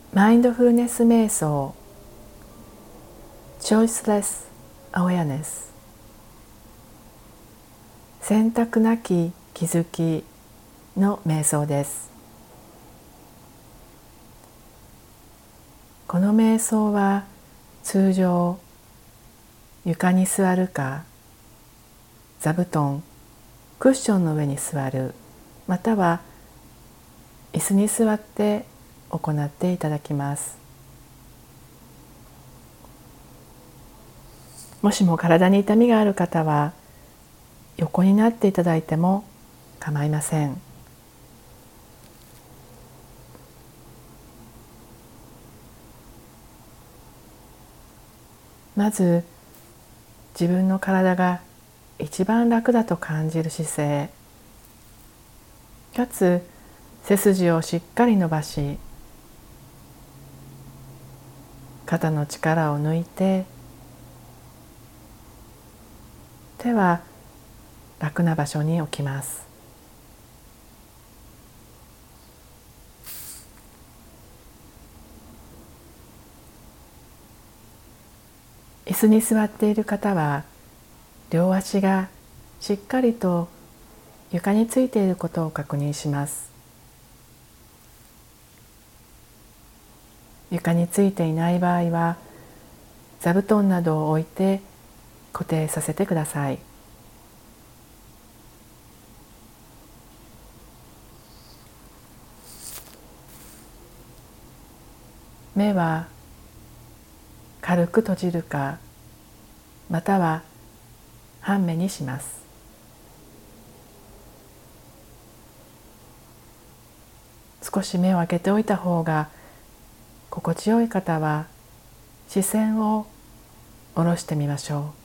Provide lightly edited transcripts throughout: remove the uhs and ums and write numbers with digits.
マインドフルネス瞑想 Choiceless Awareness 選択なき気づきの瞑想です。この瞑想は通常床に座るか座布団、クッションの上に座る、または椅子に座って行っていただきます。もしも体に痛みがある方は横になっていただいても構いません。まず自分の体が一番楽だと感じる姿勢かつ背筋をしっかり伸ばし、肩の力を抜いて手は楽な場所に置きます。椅子に座っている方は両足がしっかりと床についていることを確認します。床についていない場合は座布団などを置いて固定させてください。目は軽く閉じるかまたは半目にします。少し目を開けておいた方が心地よい方は視線を下ろしてみましょ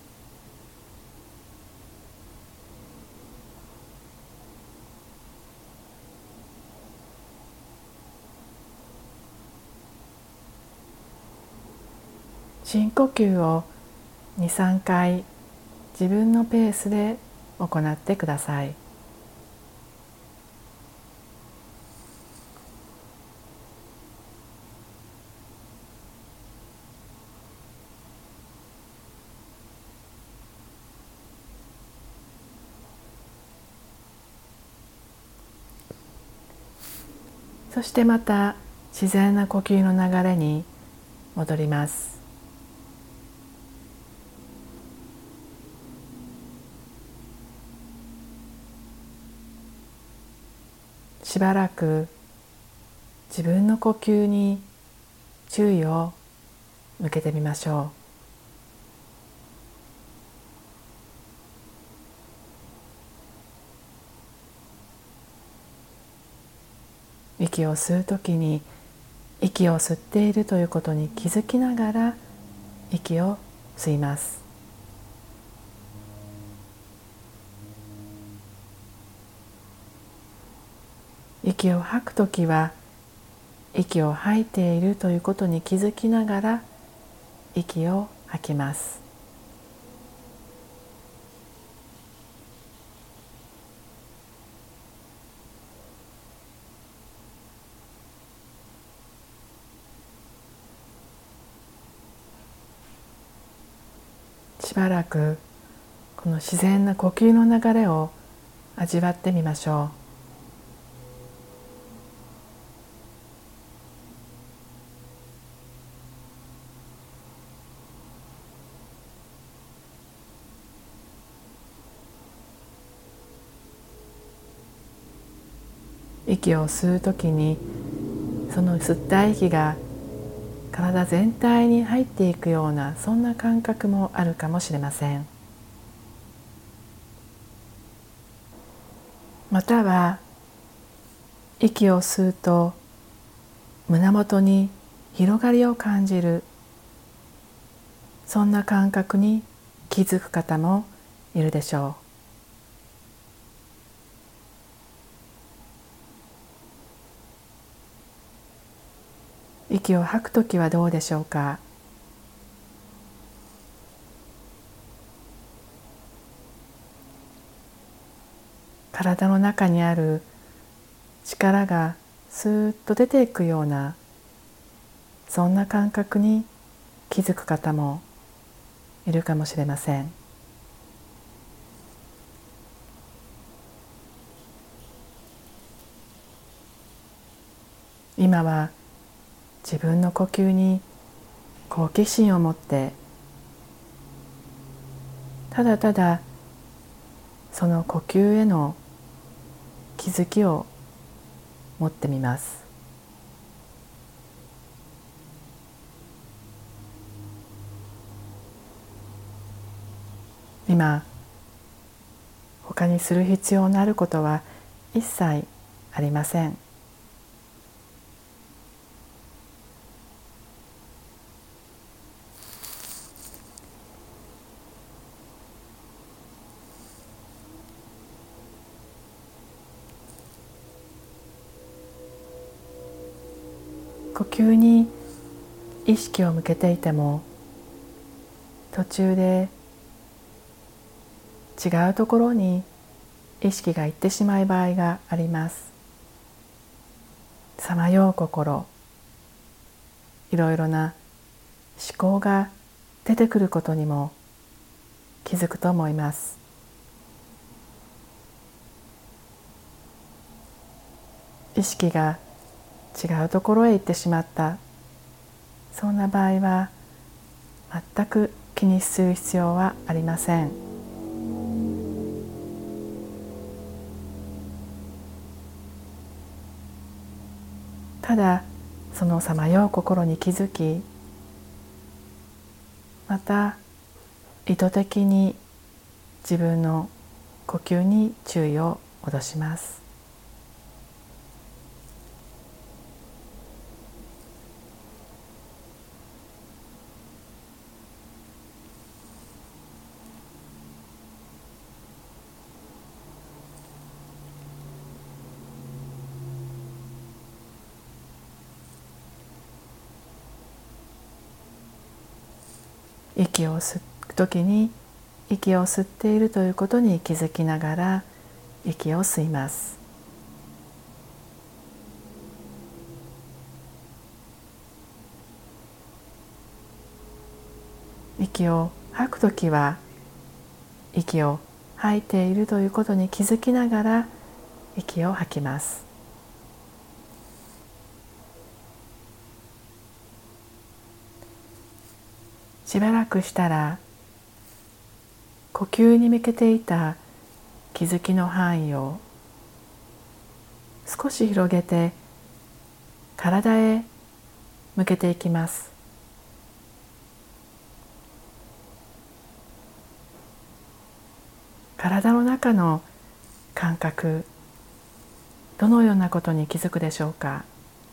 う。深呼吸を 2,3 回自分のペースで行ってください。そしてまた自然な呼吸の流れに戻ります。しばらく自分の呼吸に注意を向けてみましょう。息を吸うときに息を吸っているということに気づきながら息を吸います。息を吐くときは息を吐いているということに気づきながら息を吐きます。しばらくこの自然な呼吸の流れを味わってみましょう。息を吸うときにその吸った息が体全体に入っていくようなそんな感覚もあるかもしれません。または息を吸うと胸元に広がりを感じるそんな感覚に気づく方もいるでしょう。息を吐くときはどうでしょうか。体の中にある力がスーッと出ていくようなそんな感覚に気づく方もいるかもしれません。今は自分の呼吸に好奇心を持って、ただただその呼吸への気づきを持ってみます。今他にする必要のあることは一切ありません。呼吸に意識を向けていても、途中で違うところに意識がいってしまう場合があります。さまよう心、いろいろな思考が出てくることにも気づくと思います。意識が違うところへ行ってしまった、そんな場合は全く気にする必要はありません。ただそのさまよう心に気づき、また意図的に自分の呼吸に注意を戻します。息を吸うときに息を吸っているということに気づきながら息を吸います。息を吐くときは息を吐いているということに気づきながら息を吐きます。しばらくしたら呼吸に向けていた気づきの範囲を少し広げて体へ向けていきます。体の中の感覚、どのようなことに気づくでしょうか。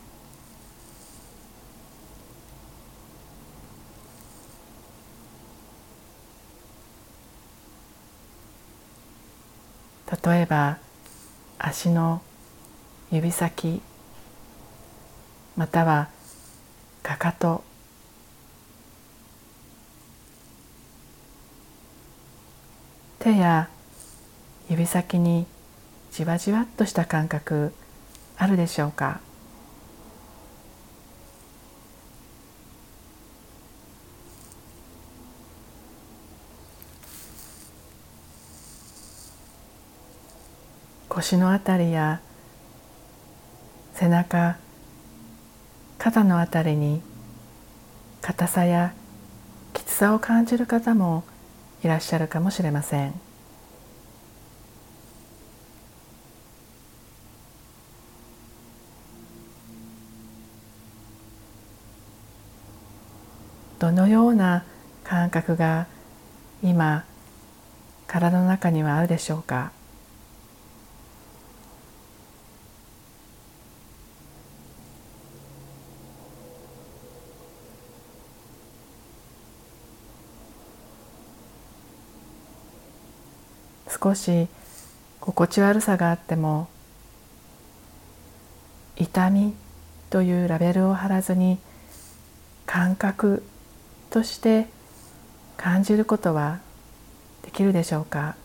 例えば足の指先、またはかかと、手や指先にじわじわっとした感覚あるでしょうか。腰のあたりや背中、肩のあたりに硬さやきつさを感じる方もいらっしゃるかもしれません。どのような感覚が今体の中にはあるでしょうか。少し心地悪さがあっても、痛みというラベルを貼らずに感覚として感じることはできるでしょうか。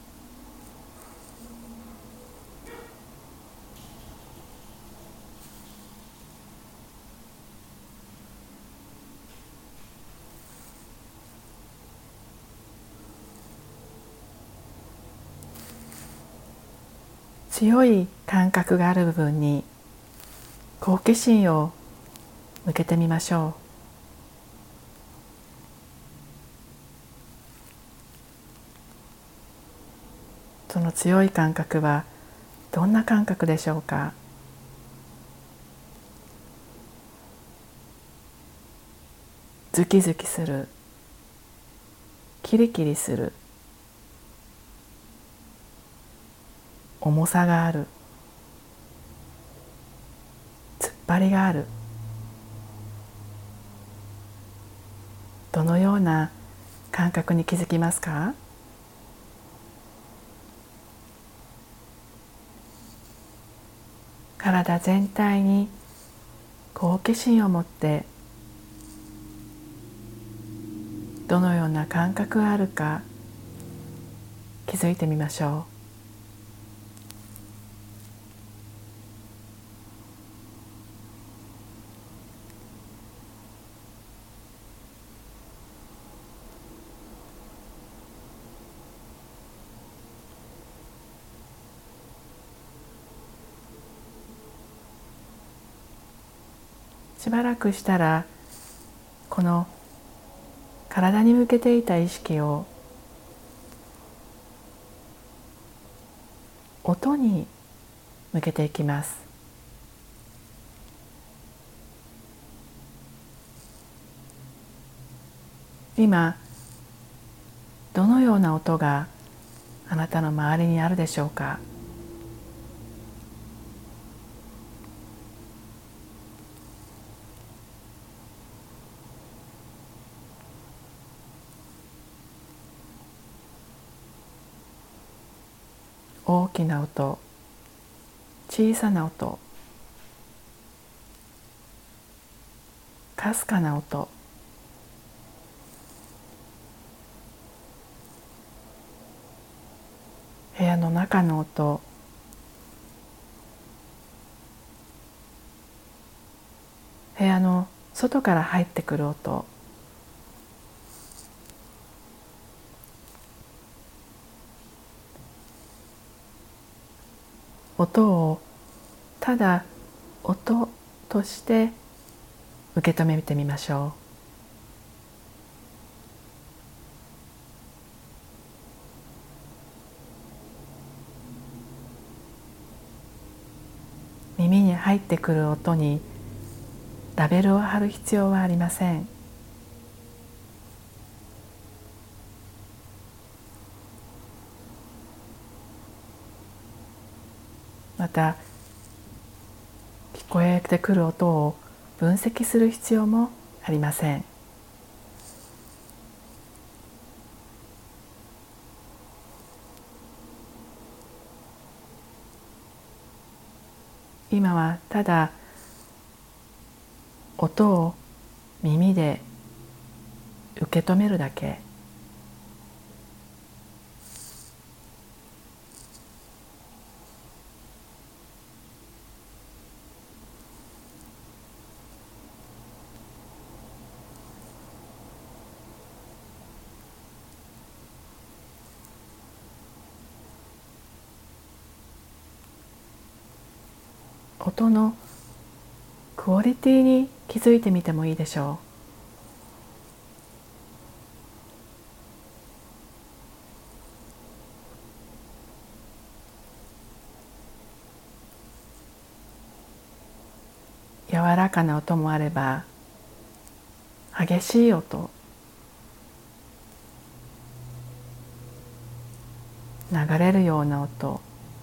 強い感覚がある部分に好奇心を向けてみましょう。その強い感覚はどんな感覚でしょうか。ズキズキする、キリキリする、重さがある、突っ張りがある、どのような感覚に気づきますか？体全体に好奇心を持ってどのような感覚があるか気づいてみましょう。しばらくしたらこの体に向けていた意識を音に向けていきます。今どのような音があなたの周りにあるでしょうか。大きな音、小さな音、かすかな音、部屋の中の音、部屋の外から入ってくる音、音をただ音として受け止めてみましょう。耳に入ってくる音にラベルを貼る必要はありません。また聞こえてくる音を分析する必要もありません。今はただ音を耳で受け止めるだけ。音のクオリティに気づいてみてもいいでしょう。柔らかな音もあれば激しい音、流れるような音、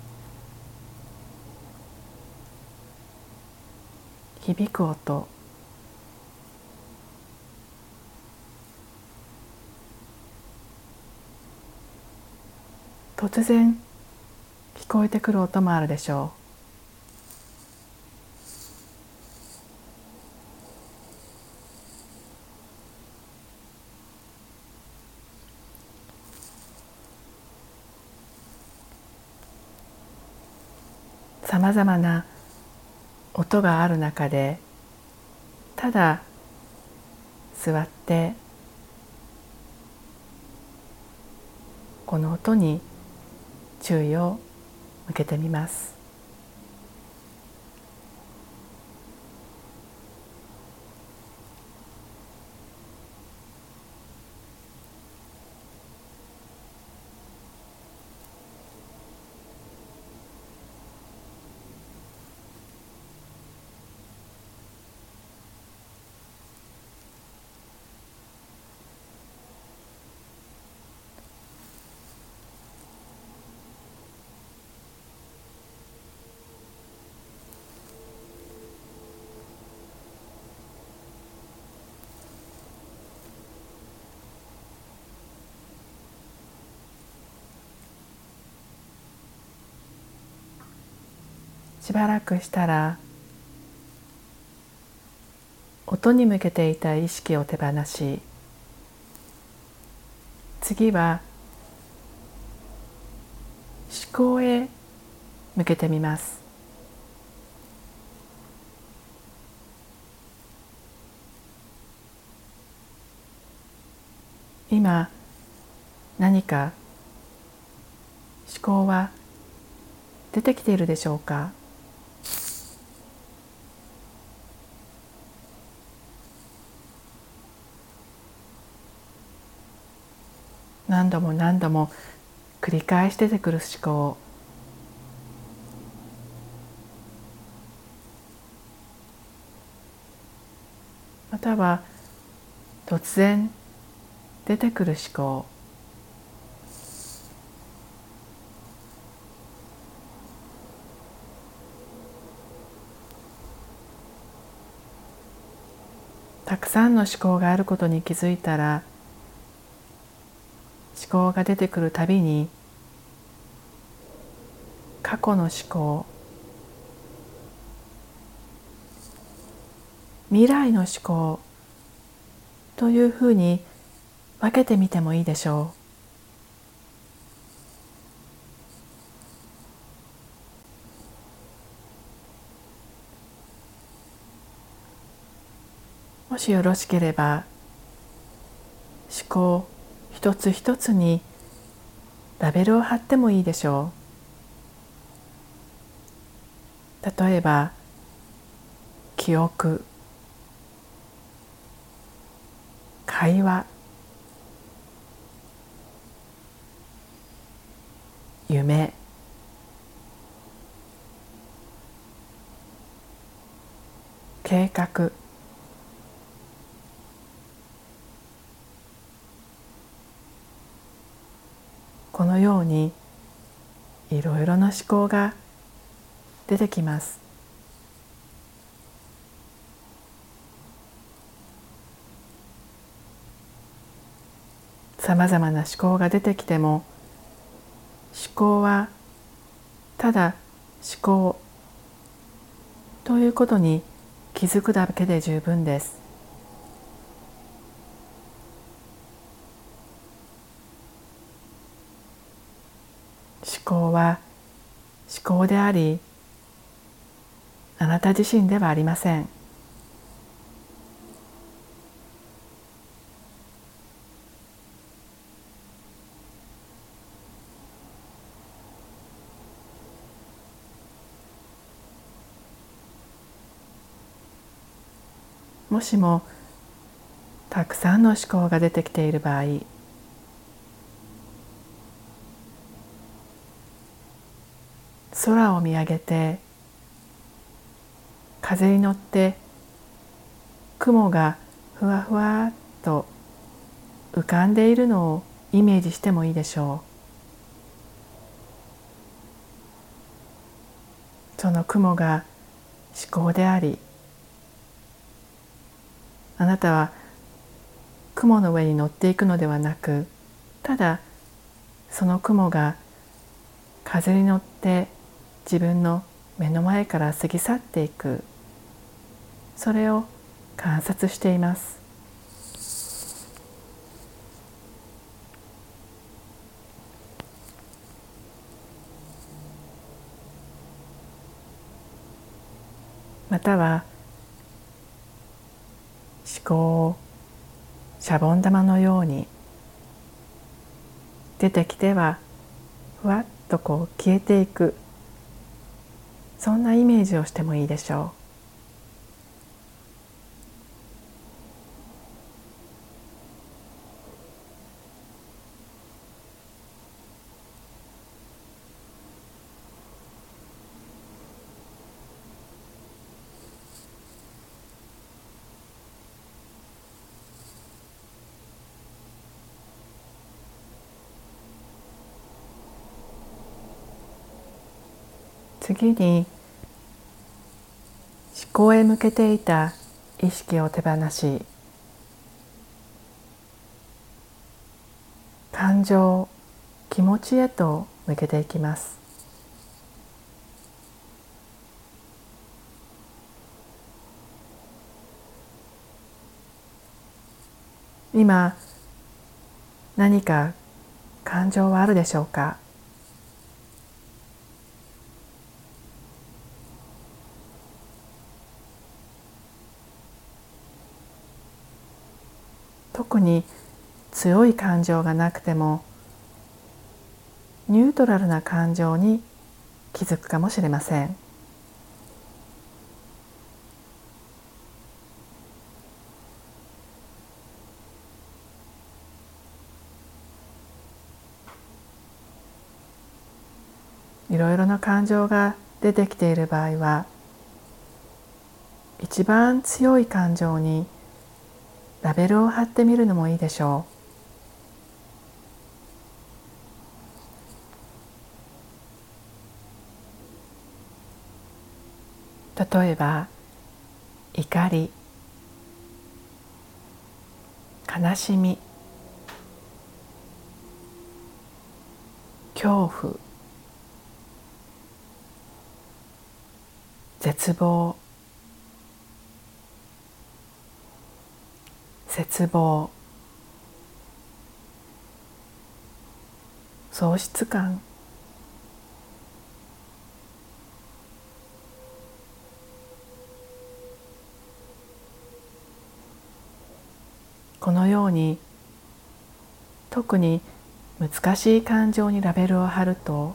響く音、突然聞こえてくる音もあるでしょう。さまざまな音がある中でただ座ってこの音に注意を向けてみます。しばらくしたら音に向けていた意識を手放し、次は思考へ向けてみます。今何か思考は出てきているでしょうか？何度も何度も繰り返し出てくる思考、または突然出てくる思考、たくさんの思考があることに気づいたら、思考が出てくるたびに過去の思考、未来の思考というふうに分けてみてもいいでしょう。もしよろしければ思考一つ一つにラベルを貼ってもいいでしょう。例えば記憶、会話、夢、計画、このようにいろいろな思考が出てきます。さまざまな思考が出てきても、思考はただ思考ということに気づくだけで十分です。思考は思考であり、あなた自身ではありません。もしもたくさんの思考が出てきている場合、空を見上げて風に乗って雲がふわふわっと浮かんでいるのをイメージしてもいいでしょう。その雲が思考であり、あなたは雲の上に乗っていくのではなく、ただその雲が風に乗って自分の目の前から過ぎ去っていく、それを観察しています。または思考をシャボン玉のように出てきてはふわっと消えていく、 そんなイメージをしてもいいでしょう。次に思考へ向けていた意識を手放し、感情、気持ちへと向けていきます。今何か感情はあるでしょうか？特に強い感情がなくてもニュートラルな感情に気づくかもしれません。いろいろな感情が出てきている場合は、一番強い感情にラベルを貼ってみるのもいいでしょう。例えば怒り、悲しみ、恐怖、絶望、絶望、喪失感、このように特に難しい感情にラベルを貼ると、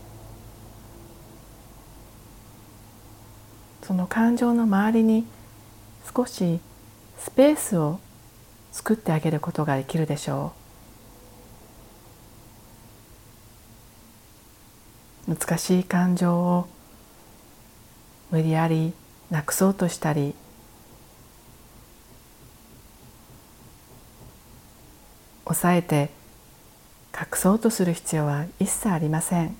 その感情の周りに少しスペースを作ってあげることができるでしょう。難しい感情を無理やりなくそうとしたり、抑えて隠そうとする必要は一切ありません。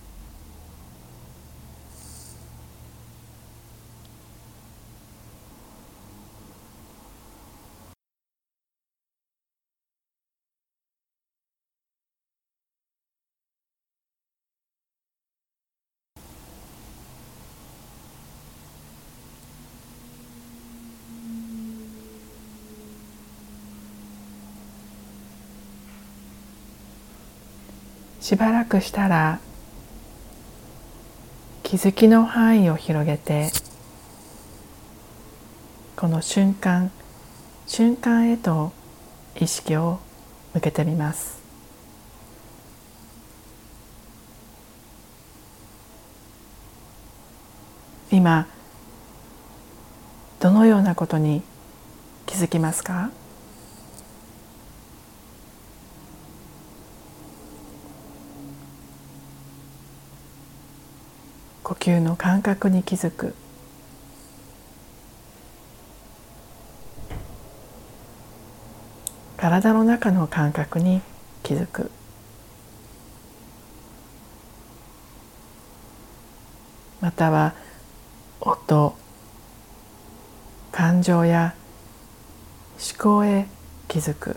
しばらくしたら気づきの範囲を広げて、この瞬間瞬間へと意識を向けてみます。今どのようなことに気づきますか？呼吸の感覚に気づく、体の中の感覚に気づく、または音、感情や思考へ気づく。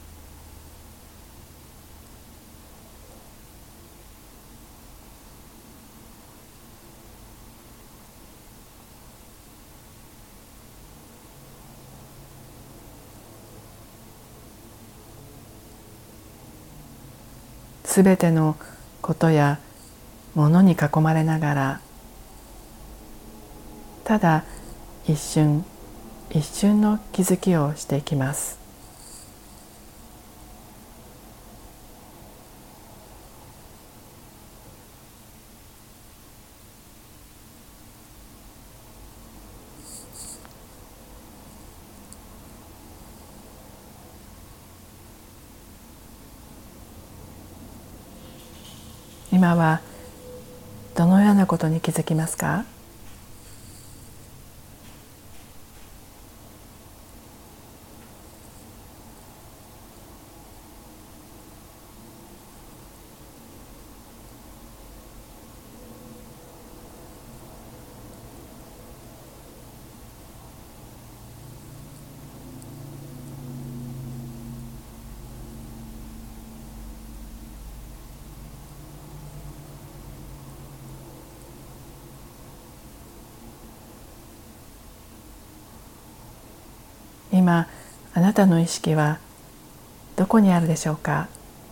すべてのことやものに囲まれながら、ただ一瞬一瞬の気づきをしていきます。 今はどのようなことに気づきますか？今、あなたの意識はどこにあるでしょうか？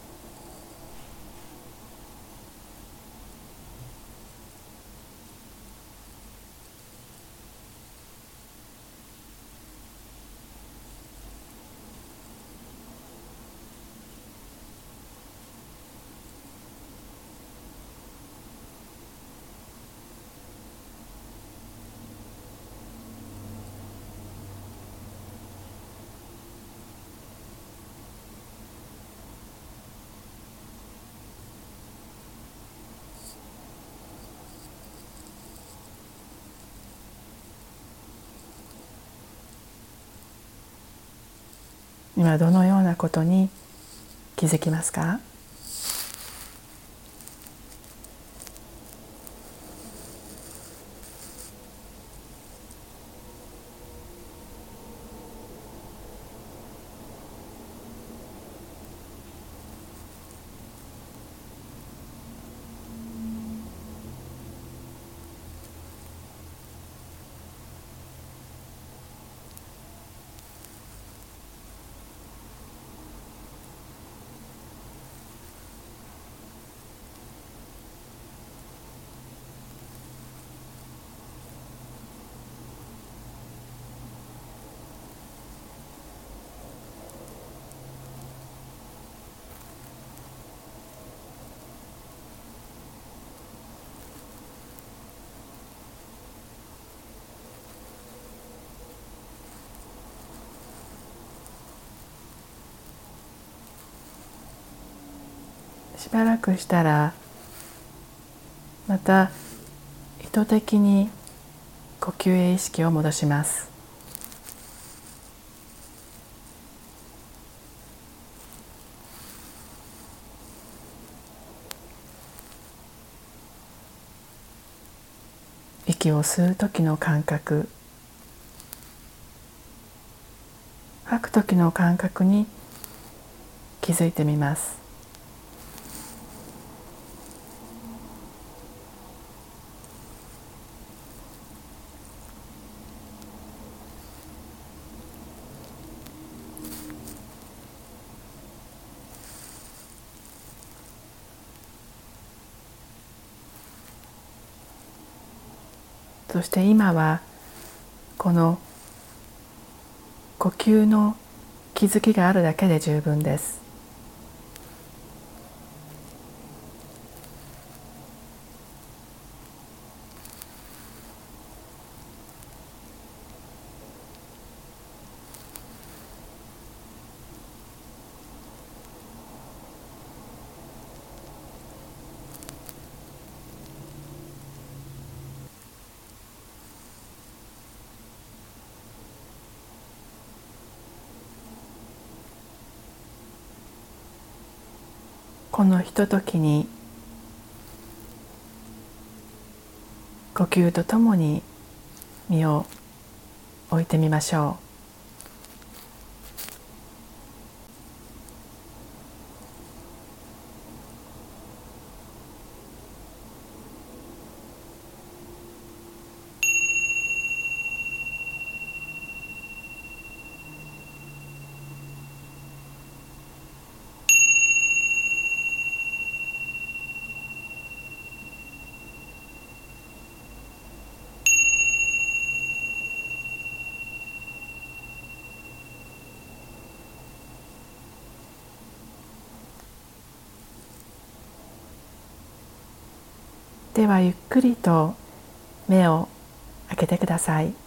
今どのようなことに気づきますか？しばらくしたらまた意図的に呼吸へ意識を戻します。息を吸う時の感覚、吐く時の感覚に気づいてみます。そして今はこの呼吸の気づきがあるだけで十分です。このひとときに呼吸とともに身を置いてみましょう。ではゆっくりと目を開けてください。